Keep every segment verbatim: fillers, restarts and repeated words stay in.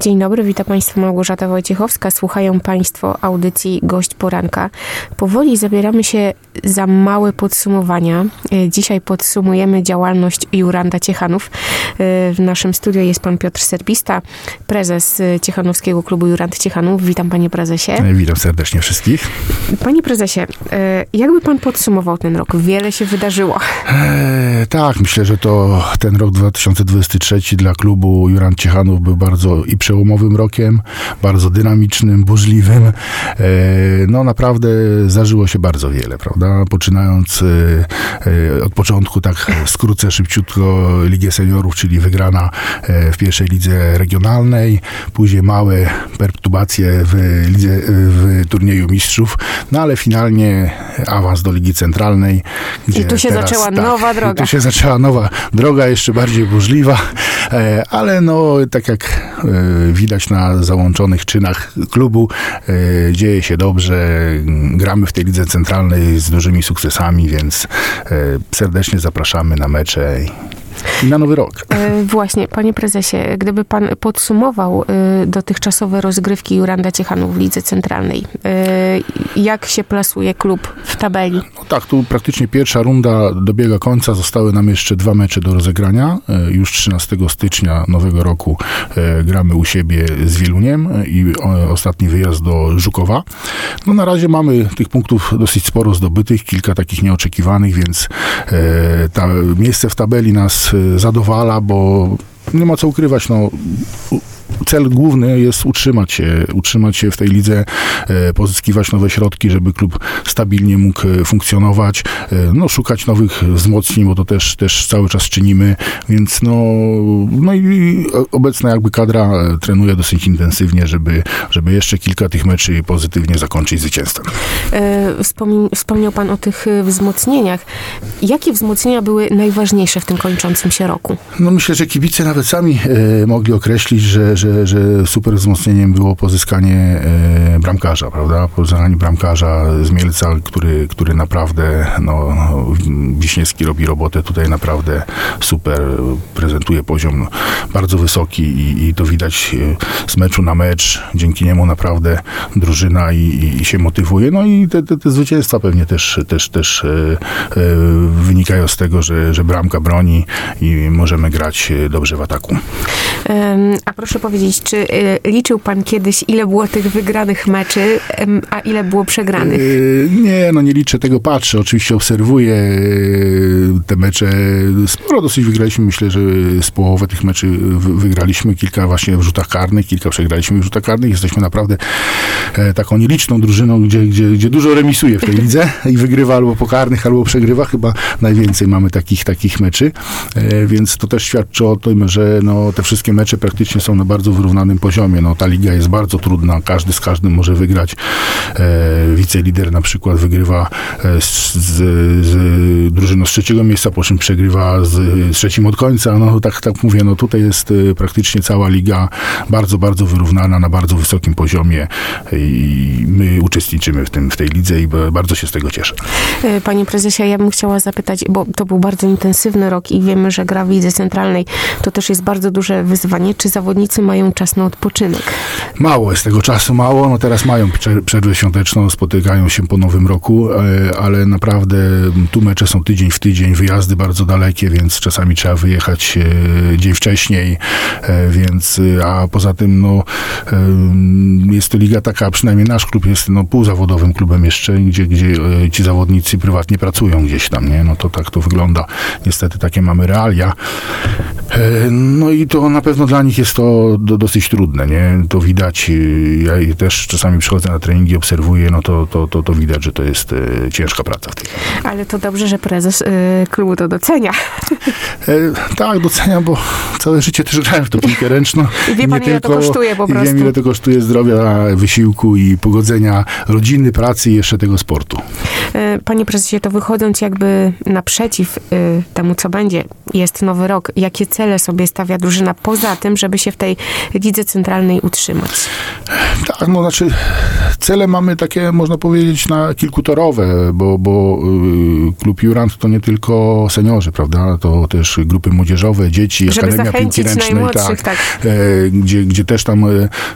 Dzień dobry, witam Państwa Małgorzata Wojciechowska. Słuchają Państwo audycji Gość Poranka. Powoli zabieramy się za małe podsumowania. Dzisiaj podsumujemy działalność Juranda Ciechanów. W naszym studiu jest pan Piotr Serbista, prezes Ciechanowskiego Klubu Jurand Ciechanów. Witam, panie prezesie. Witam serdecznie wszystkich. Panie prezesie, jakby pan podsumował ten rok? Wiele się wydarzyło. E, tak, myślę, że to ten rok dwa tysiące dwudziesty trzeci dla klubu Jurand Ciechanów był bardzo i przełomowym rokiem, bardzo dynamicznym, burzliwym. E, no naprawdę zdarzyło się bardzo wiele, prawda? Poczynając e, e, od początku, tak skrócę szybciutko, Ligę Seniorów, czyli wygrana e, w pierwszej lidze regionalnej, później małe perturbacje w, lidze, w turnieju mistrzów, no ale finalnie awans do Ligi Centralnej. Gdzie I tu się teraz, zaczęła tak, nowa droga. Tu się zaczęła nowa droga, jeszcze bardziej burzliwa, e, ale no tak jak e, widać na załączonych czynach klubu, e, dzieje się dobrze, gramy w tej Lidze Centralnej z dużymi sukcesami, więc e, serdecznie zapraszamy na mecze i na nowy rok. E, właśnie, panie prezesie, gdyby pan podsumował e, dotychczasowe rozgrywki Juranda Ciechanów w Lidze Centralnej, e, jak się plasuje klub w tabeli? No tak, tu praktycznie pierwsza runda dobiega końca. Zostały nam jeszcze dwa mecze do rozegrania. E, już trzynastego stycznia nowego roku e, gramy u siebie z Wieluniem i o, ostatni wyjazd do Żukowa. No na razie mamy tych punktów dosyć sporo zdobytych, kilka takich nieoczekiwanych, więc e, ta, miejsce w tabeli nas zadowala, bo nie ma co ukrywać, no cel główny jest utrzymać się, utrzymać się w tej lidze, e, pozyskiwać nowe środki, żeby klub stabilnie mógł funkcjonować, e, no szukać nowych wzmocnień, bo to też, też cały czas czynimy, więc no, no i obecna jakby kadra trenuje dosyć intensywnie, żeby, żeby jeszcze kilka tych meczy pozytywnie zakończyć zwycięstwem. E, wspomni, wspomniał pan o tych wzmocnieniach. Jakie wzmocnienia były najważniejsze w tym kończącym się roku? No myślę, że kibice nawet sami e, mogli określić, że, że Że, że super wzmocnieniem było pozyskanie e, bramkarza, prawda? Pozyskanie bramkarza z Mielca, który, który naprawdę, no, Wiśniewski robi robotę tutaj naprawdę super, prezentuje poziom bardzo wysoki i, i to widać z meczu na mecz. Dzięki niemu naprawdę drużyna i, i, i się motywuje. No i te, te, te zwycięstwa pewnie też, też, też e, e, wynikają z tego, że, że bramka broni i możemy grać dobrze w ataku. Um, a proszę powiedzieć, czy y, liczył pan kiedyś, ile było tych wygranych meczy, y, a ile było przegranych? Yy, nie, no nie liczę tego, patrzę, oczywiście obserwuję yy, te mecze. Sporo dosyć wygraliśmy, myślę, że z połowy tych meczy w, wygraliśmy, kilka właśnie w rzutach karnych, kilka przegraliśmy w rzutach karnych. Jesteśmy naprawdę e, taką nieliczną drużyną, gdzie, gdzie, gdzie dużo remisuje w tej lidze i wygrywa albo po karnych, albo przegrywa. Chyba najwięcej mamy takich, takich meczy, e, więc to też świadczy o tym, że no, te wszystkie mecze praktycznie są na bardzo wyrównanym poziomie. No, ta liga jest bardzo trudna, każdy z każdym może wygrać. E, wicelider na przykład wygrywa z, z, z drużyną z trzeciego miejsca, po czym przegrywa z, z trzecim od końca. No tak, tak mówię, no tutaj jest e, praktycznie cała liga bardzo, bardzo wyrównana, na bardzo wysokim poziomie i my uczestniczymy w tym, w tej lidze i bardzo się z tego cieszę. Panie prezesie, ja bym chciała zapytać, bo to był bardzo intensywny rok i wiemy, że gra w Lidze Centralnej to też jest bardzo duże wyzwanie. Czy zawodnicy mają czas na odpoczynek? Mało jest tego czasu, mało. No teraz mają przerwę świąteczną, spotykają się po nowym roku, ale naprawdę tu mecze są tydzień w tydzień, wyjazdy bardzo dalekie, więc czasami trzeba wyjechać dzień wcześniej, więc, a poza tym no, jest to liga taka, przynajmniej nasz klub jest no, półzawodowym klubem jeszcze, gdzie, gdzie ci zawodnicy prywatnie pracują gdzieś tam, nie? No to tak to wygląda. Niestety takie mamy realia. No i to na pewno dla nich jest to do, dosyć trudne, nie? To widać, ja też czasami przychodzę na treningi, obserwuję, no to, to, to, to widać, że to jest e, ciężka praca w tej chwili. Ale to dobrze, że prezes y, klubu to docenia. E, tak, doceniam, bo całe życie też grałem w tą piłkę ręczną. I wie pan, ile tylko, to kosztuje po prostu. I wiem, ile to kosztuje zdrowia, wysiłku i pogodzenia rodziny, pracy i jeszcze tego sportu. E, panie prezesie, to wychodząc jakby naprzeciw y, temu, co będzie, jest nowy rok. Jakie cele sobie stawia drużyna poza tym, żeby się w tej lidze centralnej utrzymać? Tak, no znaczy cele mamy takie, można powiedzieć, na kilkutorowe, bo, bo y, klub Jurand to nie tylko seniorzy, prawda? To też grupy młodzieżowe, dzieci, żeby Akademia Piłki Ręcznej, tak, tak. E, gdzie, gdzie też tam e,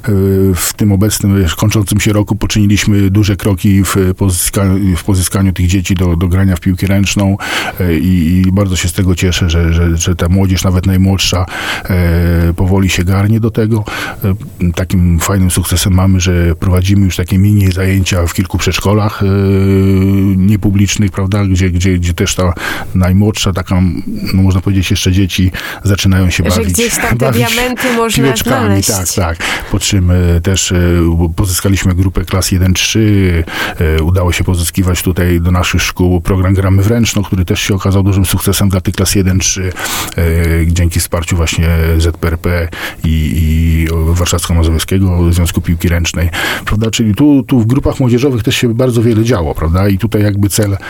w tym obecnym, kończącym się roku poczyniliśmy duże kroki w, pozyska, w pozyskaniu tych dzieci do, do grania w piłkę ręczną e, i, i bardzo się z tego cieszę, że, że, że ta młodzież, nawet najmłodsza, e, powoli się garnie do tego. E, takim fajnym sukcesem mamy, że prowadzimy już takie mini zajęcia w kilku przedszkolach e, niepublicznych, prawda, gdzie, gdzie, gdzie też ta najmłodsza, taka, no można powiedzieć, jeszcze dzieci zaczynają się że bawić. Gdzieś tam te bawić diamenty można piłeczkami, znaleźć. tak, tak. Po czym też pozyskaliśmy grupę klas jeden trzy. Udało się pozyskiwać tutaj do naszych szkół program Gramy w Ręczną, który też się okazał dużym sukcesem dla tych klas jeden trzy. Dzięki wsparciu właśnie Z P R P i, i Warszawsko-Mazowieckiego Związku Piłki Ręcznej. Prawda? Czyli tu, tu w grupach młodzieżowych też się bardzo wiele działo, prawda? I tutaj jakby cel e,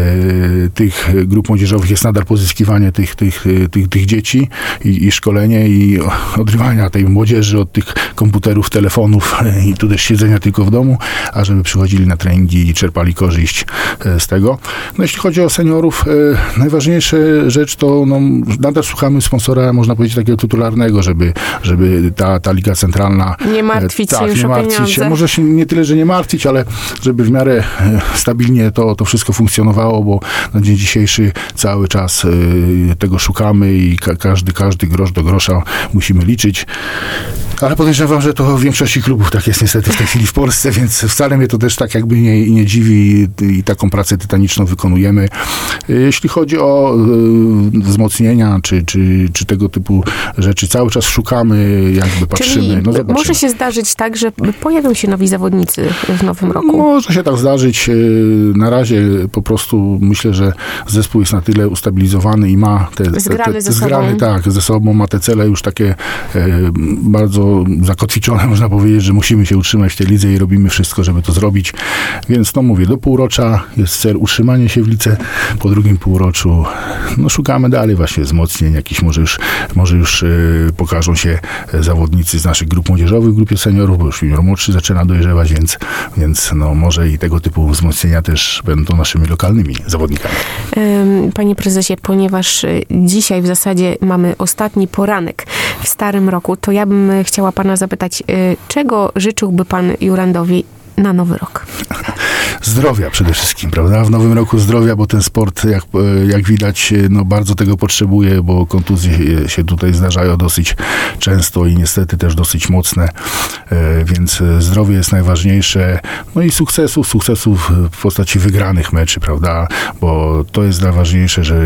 tych grup młodzieżowych jest nadal pozyskiwanie tych, tych, tych, tych dzieci i, i szkolenie i odrywania tej młodzieży od tych komputerów, telefonów i tu też siedzenia tylko w domu, a żeby przychodzili na treningi i czerpali korzyść z tego. No jeśli chodzi o seniorów, e, najważniejsza rzecz to no, nadal szukamy sponsora, można powiedzieć, takiego tytularnego, żeby, żeby ta, ta Liga Centralna nie martwić e, się tak, już nie o martwić pieniądze. się. Może się nie tyle, że nie martwić, ale żeby w miarę e, stabilnie to, to wszystko funkcjonowało, bo na dzień dzisiejszy cały czas e, tego szukamy i ka- każdy, każdy grosz do grosza musimy liczyć. Ale podejrzewam, że to w większości klubów tak jest niestety w tej chwili w Polsce, więc wcale mnie to też tak jakby nie, nie dziwi i, i taką pracę tytaniczną wykonujemy. Jeśli chodzi o y, wzmocnienia, czy, czy, czy tego typu rzeczy, cały czas szukamy, jakby patrzymy. Czyli no zobaczymy. może się zdarzyć tak, że pojawią się nowi zawodnicy w nowym roku? Może się tak zdarzyć. Na razie po prostu myślę, że zespół jest na tyle ustabilizowany i ma te, te, Zgrany te, ze zgrany, sobą. tak, ze sobą, ma te cele już takie e, bardzo zakotwiczone, można powiedzieć, że musimy się utrzymać w tej lidze i robimy wszystko, żeby to zrobić. Więc no mówię, do półrocza jest cel utrzymanie się w lidze, po drugim półroczu no szukamy dalej właśnie wzmocnień, jakiś może już, może już e, pokażą się zawodnicy z naszych grup młodzieżowych w grupie seniorów, bo już junior młodszy zaczyna dojrzewać, więc, więc no może i tego typu wzmocnienia też będą naszymi lokalnymi zawodnikami. Panie prezesie, ponieważ dzisiaj w zasadzie mamy ostatni poranek w starym roku, to ja bym chciała pana zapytać, czego życzyłby pan Jurandowi na nowy rok? Zdrowia przede wszystkim, prawda? W nowym roku zdrowia, bo ten sport, jak, jak widać, no bardzo tego potrzebuje, bo kontuzje się tutaj zdarzają dosyć często i niestety też dosyć mocne, więc zdrowie jest najważniejsze. No i sukcesów, sukcesów w postaci wygranych meczy, prawda? Bo to jest najważniejsze, że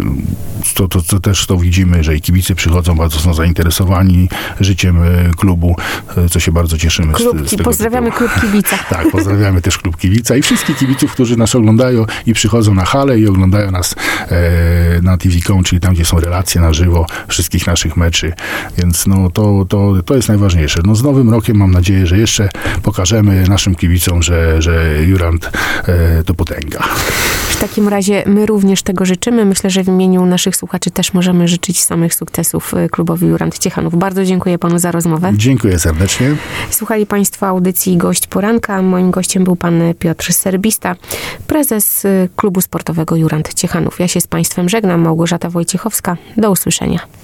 to, to, to też to widzimy, że i kibice przychodzą bardzo są zainteresowani życiem klubu, co się bardzo cieszymy. Klubki, z, z tego pozdrawiamy tytułu. klub kibica. Tak, pozdrawiamy też klub kibica i wszystkich kibiców, którzy nas oglądają i przychodzą na halę i oglądają nas e, na T V kropka com, czyli tam, gdzie są relacje na żywo wszystkich naszych meczy. Więc no to, to, to jest najważniejsze. No z nowym rokiem mam nadzieję, że jeszcze pokażemy naszym kibicom, że, że Jurand e, to potęga. W takim razie my również tego życzymy. Myślę, że w imieniu naszych słuchaczy też możemy życzyć samych sukcesów klubowi Jurand Ciechanów. Bardzo dziękuję panu za rozmowę. Dziękuję serdecznie. Słuchali państwo audycji Gość Poranka. Moim gościem był pan Piotr Serbista, prezes klubu sportowego Jurand Ciechanów. Ja się z państwem żegnam. Małgorzata Wojciechowska. Do usłyszenia.